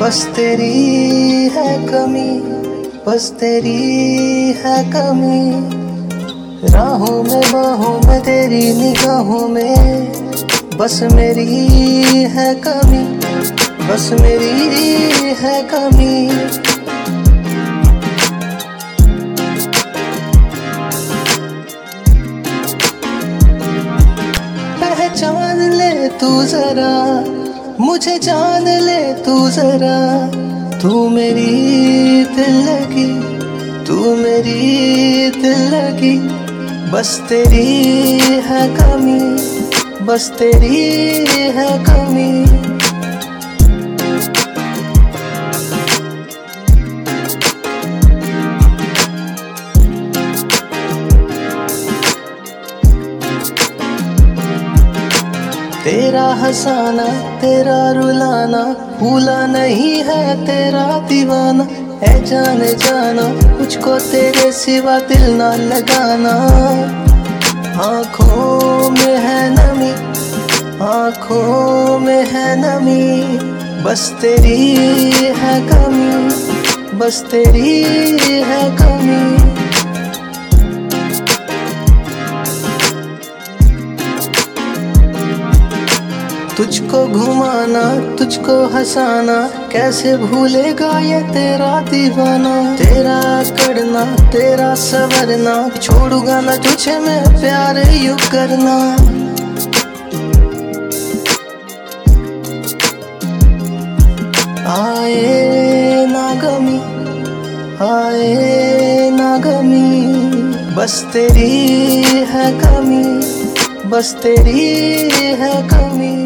बस तेरी है कमी, बस तेरी है कमी। राहों में बाहों में तेरी निगाहों में बस मेरी है कमी, बस मेरी है कमी। पहचान ले तू जरा, मुझे जान ले तू जरा। तू मेरी दिल लगी, तू मेरी दिल लगी। बस तेरी है कमी, बस तेरी है कमी। तेरा हंसाना तेरा रुलाना भूला नहीं है तेरा दीवाना। है जाने जाना मुझको तेरे सिवा दिल ना लगाना। आँखों में है नमी, आँखों में है नमी। बस तेरी है कमी, बस तेरी है कमी। तुझको घुमाना तुझको हंसाना कैसे भूलेगा ये तेरा दीवाना। तेरा करना तेरा सवरना छोड़ूंगा ना तुझे मैं प्यार यूं करना। आए ना गमी, आए ना गमी। बस तेरी है कमी, बस तेरी है कमी।